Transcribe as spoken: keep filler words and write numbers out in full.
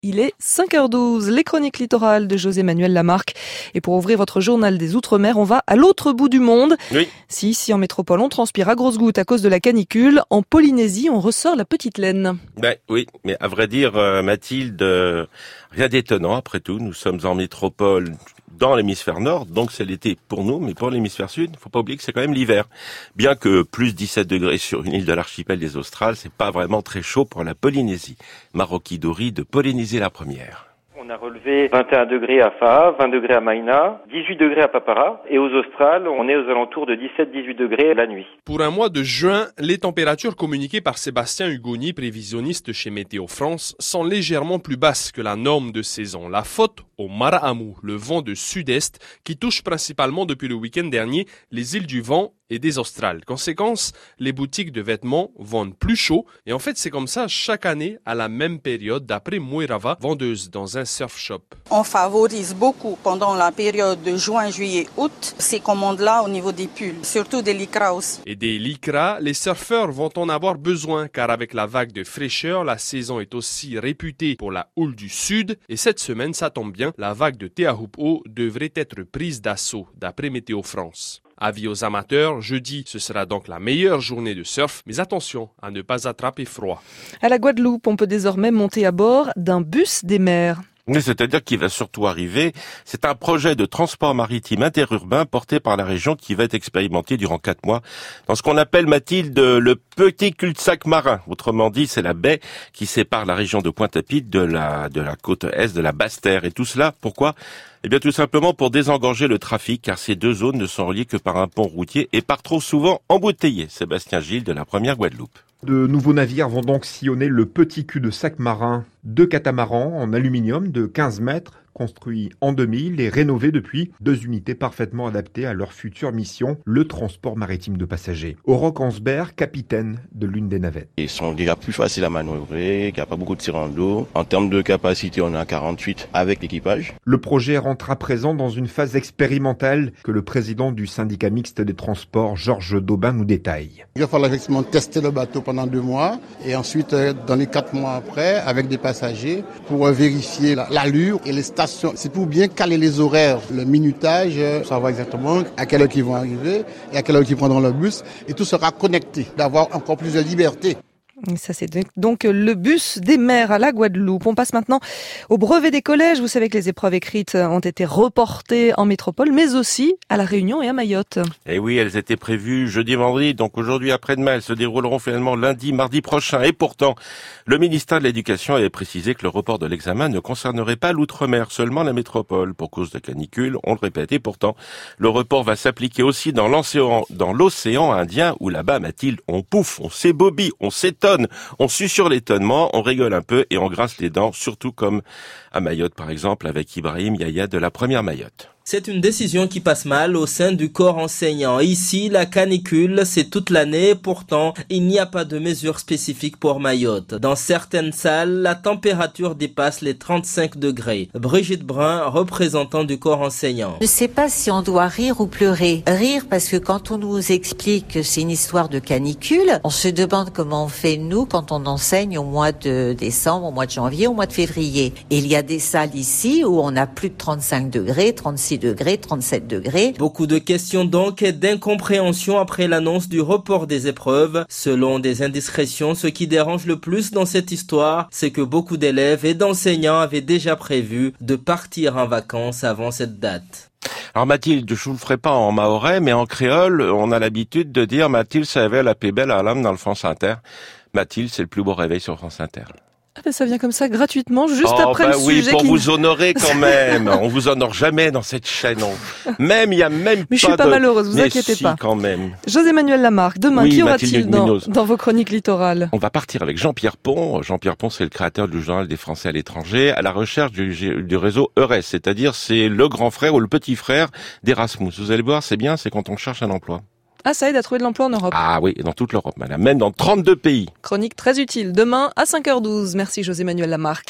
Il est cinq heures douze, les chroniques littorales de José-Manuel Lamarque. Et pour ouvrir votre journal des Outre-mer, on va à l'autre bout du monde. Oui. Si ici en métropole on transpire à grosses gouttes à cause de la canicule, en Polynésie on ressort la petite laine. Ben oui, mais à vrai dire, euh, Mathilde, euh, rien d'étonnant après tout. Nous sommes en métropole dans l'hémisphère nord, donc c'est l'été pour nous, mais pour l'hémisphère sud, faut pas oublier que c'est quand même l'hiver. Bien que plus dix-sept degrés sur une île de l'archipel des Australes, c'est pas vraiment très chaud pour la Polynésie. Maroki Dori de Polynésie la première. On a relevé vingt et un degrés à Faa, vingt degrés à Maïna, dix-huit degrés à Papara. Et aux Australes, on est aux alentours de dix-sept à dix-huit degrés la nuit. Pour un mois de juin, les températures communiquées par Sébastien Hugoni, prévisionniste chez Météo France, sont légèrement plus basses que la norme de saison. La faute au Mara'amu, le vent de sud-est, qui touche principalement depuis le week-end dernier les îles du Vent et des Australes. Conséquence, les boutiques de vêtements vendent plus chaud. Et en fait, c'est comme ça chaque année à la même période, d'après Moirava, vendeuse dans un surf shop. On favorise beaucoup pendant la période de juin, juillet, août, ces commandes-là au niveau des pulls, surtout des lycras aussi. Et des lycras, les surfeurs vont en avoir besoin, car avec la vague de fraîcheur, la saison est aussi réputée pour la houle du sud. Et cette semaine, ça tombe bien, la vague de Teahupo devrait être prise d'assaut, d'après Météo France. Avis aux amateurs, jeudi, ce sera donc la meilleure journée de surf, mais attention à ne pas attraper froid. À la Guadeloupe, on peut désormais monter à bord d'un bus des mers. Oui, c'est-à-dire qu'il va surtout arriver. C'est un projet de transport maritime interurbain porté par la région qui va être expérimenté durant quatre mois dans ce qu'on appelle, Mathilde, le petit cul-de-sac marin. Autrement dit, c'est la baie qui sépare la région de Pointe-à-Pitre de la, de la côte est, de la Basse-Terre. Et tout cela, pourquoi? Eh bien, tout simplement pour désengorger le trafic, car ces deux zones ne sont reliées que par un pont routier et par trop souvent embouteillées. Sébastien Gilles de la première Guadeloupe. De nouveaux navires vont donc sillonner le petit cul-de-sac marin. Deux catamarans en aluminium de quinze mètres, construits en deux mille et rénovés depuis, deux unités parfaitement adaptées à leur future mission, le transport maritime de passagers. Auroch Hansberg, capitaine de l'une des navettes. Ils sont déjà plus faciles à manœuvrer, il n'y a pas beaucoup de tirants d'eau. En termes de capacité, on a quarante-huit avec l'équipage. Le projet rentre à présent dans une phase expérimentale que le président du syndicat mixte des transports, Georges Daubin, nous détaille. Il va falloir effectivement tester le bateau pendant deux mois et ensuite, dans les quatre mois après, avec des passagers, pour vérifier l'allure et les stations. C'est pour bien caler les horaires, le minutage, savoir exactement à quelle heure ils vont arriver et à quelle heure ils prendront le bus. Et tout sera connecté, d'avoir encore plus de liberté. Ça, c'est donc le bus des mers à la Guadeloupe. On passe maintenant au brevet des collèges. Vous savez que les épreuves écrites ont été reportées en métropole, mais aussi à La Réunion et à Mayotte. Et oui, elles étaient prévues jeudi, vendredi, donc aujourd'hui après-demain. Elles se dérouleront finalement lundi, mardi prochain. Et pourtant, le ministère de l'Éducation avait précisé que le report de l'examen ne concernerait pas l'outre-mer, seulement la métropole, pour cause de canicule. On le répète. Et pourtant, le report va s'appliquer aussi dans l'océan, dans l'océan Indien, où là-bas, Mathilde, on pouffe, on s'ébobie, on s'étonne. On susurre l'étonnement, on rigole un peu et on grince les dents, surtout comme à Mayotte par exemple avec Ibrahim Yaya de la première Mayotte. C'est une décision qui passe mal au sein du corps enseignant. Ici, la canicule, c'est toute l'année. Pourtant, il n'y a pas de mesure spécifique pour Mayotte. Dans certaines salles, la température dépasse les trente-cinq degrés. Brigitte Brun, représentant du corps enseignant. Je ne sais pas si on doit rire ou pleurer. Rire parce que quand on nous explique que c'est une histoire de canicule, on se demande comment on fait nous quand on enseigne au mois de décembre, au mois de janvier, au mois de février. Et il y a des salles ici où on a plus de trente-cinq degrés, trente-six degrés, trente-sept degrés. Beaucoup de questions donc et d'incompréhension après l'annonce du report des épreuves. Selon des indiscrétions, ce qui dérange le plus dans cette histoire, c'est que beaucoup d'élèves et d'enseignants avaient déjà prévu de partir en vacances avant cette date. Alors Mathilde, je vous le ferai pas en mahorais, mais en créole, on a l'habitude de dire Mathilde, ça réveille la plus belle à l'âme dans le France Inter. Mathilde, c'est le plus beau réveil sur France Inter. Ah ben ça vient comme ça gratuitement, juste oh, après bah le oui, sujet. pour qui... vous honorer quand même. On vous honore jamais dans cette chaîne. On... Même, il y a même Mais pas je suis pas de... malheureuse, vous Mais inquiétez si, pas. quand même. José-Manuel Lamarque, demain, oui, qui aura-t-il dans, dans vos chroniques littorales? On va partir avec Jean-Pierre Pont. Jean-Pierre Pont, c'est le créateur du journal des Français à l'étranger, à la recherche du, du réseau Eures, c'est-à-dire c'est le grand frère ou le petit frère d'Erasmus. Vous allez voir, c'est bien, c'est quand on cherche un emploi. Ah, ça aide à trouver de l'emploi en Europe. Ah oui, dans toute l'Europe, madame, même dans trente-deux pays. Chronique très utile, demain à cinq heures douze. Merci José-Manuel Lamarque.